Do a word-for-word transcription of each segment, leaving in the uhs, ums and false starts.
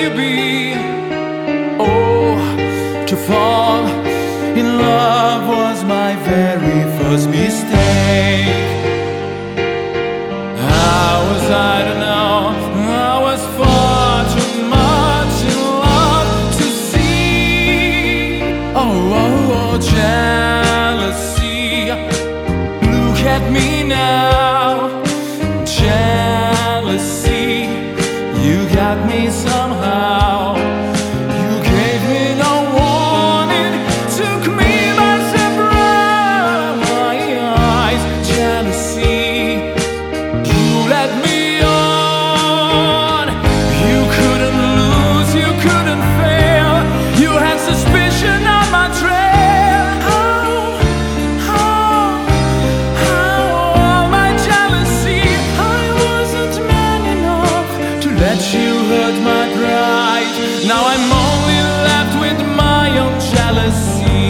you be? Oh, to fall in love was my very first mistake. How was I to know? I was far too much in love to see. Oh, oh, oh, jealousy. Look at me now. Jealousy. You got me somehow. You gave me no warning, took me by surprise. Jealousy. You led me on. You couldn't lose, you couldn't fail. You had suspicion on my trail. How, how, how all my jealousy. I wasn't man enough to let you hurt my pride. Now I'm only left with my own jealousy.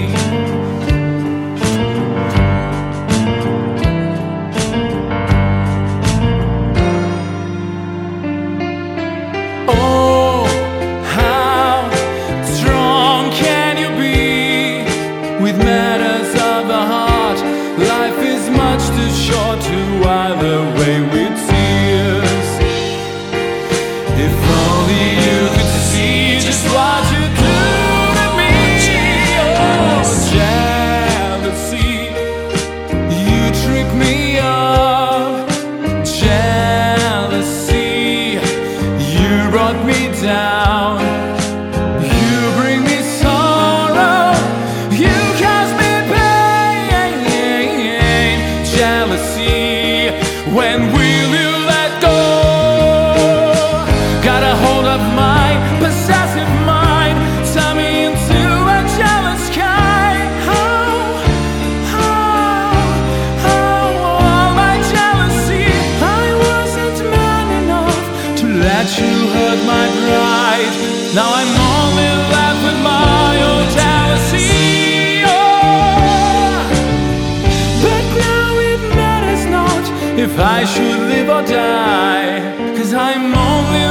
Oh, how strong can you be with matters of the heart? Life is much too short to while away with tears. If only you could see just what you do to me. Oh, jealousy, you trick me up. Jealousy, you brought me down. You bring me sorrow. You cause me pain. Jealousy, when will you let go? Got a hold of my possessive mind, turn me into a jealous kind. How, how, how all my jealousy. I wasn't man enough to let you hurt my pride. Now I'm only left with my own jealousy. Oh, but now it matters not if I should live or die, 'cause I'm only